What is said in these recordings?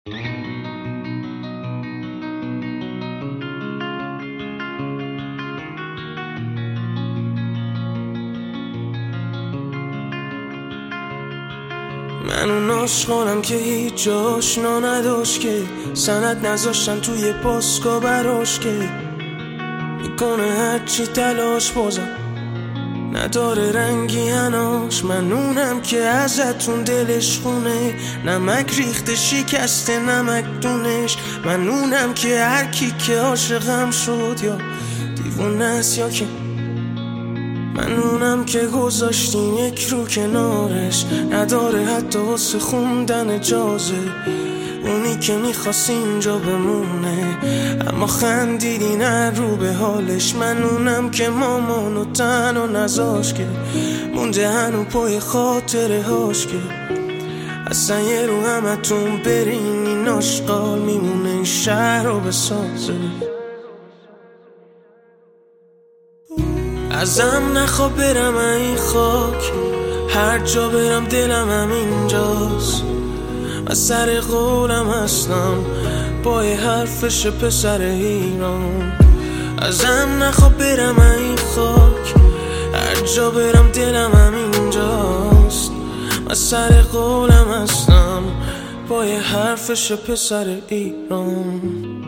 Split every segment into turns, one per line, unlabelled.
من اون عاشقانم که هیچ آشنا نداشت، که سند نذاشتن توی پاسکا براش، که میکنه هرچی تلاش بازم نداره رنگی هناش. من اونم که ازتون دلش خونه، نمک ریخته شکسته نمک دونش. من اونم که هرکی که عاشقم شد یا دیوونه است یا که من اونم که گذاشتیم یک رو کنارش، نداره حتی واسه خوندن اجازه. اونی که میخواست اینجا بمونه اما خندیدی نه رو به حالش. من اونم که مامانو تنها نذاش، که مونده هنو پای خاطره هاش، که اصلا یه رو همتون برین این آشغال میمونه این شهر رو بسازه. ازم نخواه برم این خاک، هر جا برم دلم همینجاست. من سر قولم هستم پای حرفش پسر ایران. ازم نخواه برم این خاک، هر جا برم دلم همینجاست. من سر قولم هستم پای حرفش پسر ایران.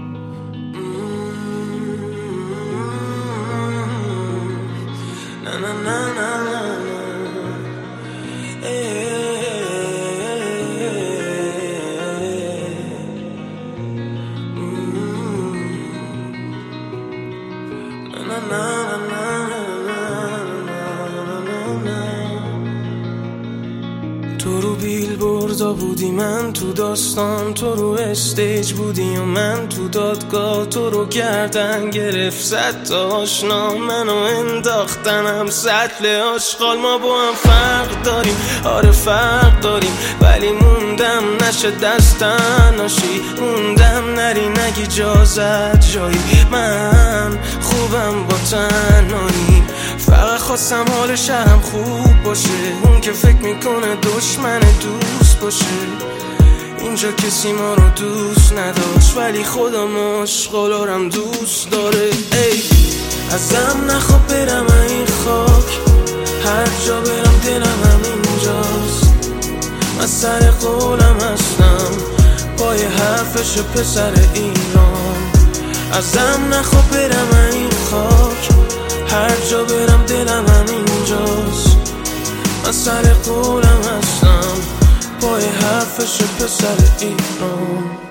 تو رو بیلبوردا بودی من تو داستان، تو رو استیج بودی و من تو دادگاه. تو رو گردن گرفت صد تا آشنا، منو انداختنم سطل آشغال. ما با هم فرق داریم، آره فرق داریم، ولی موندم نشه دستن ناشی. موندم نری نگی جازت جایی، من خوبم با تنهایی. فقط خواستم حال شهرم خوب باشه، اون که فکر میکنه دشمن دوست باشه. اینجا کسی ما رو دوست نداشت، ولی خودم عاشقالارم دوست داره. ای ازم نخواه برم این خاک، هر جا برم دلم همینجاست. من سر قولم هستم پای حرفش پسر ایران. ازم نخواه برم این خاک، هر جا برم دلم همینجاست. من سر قولم هستم پای حرفش پسر ایران.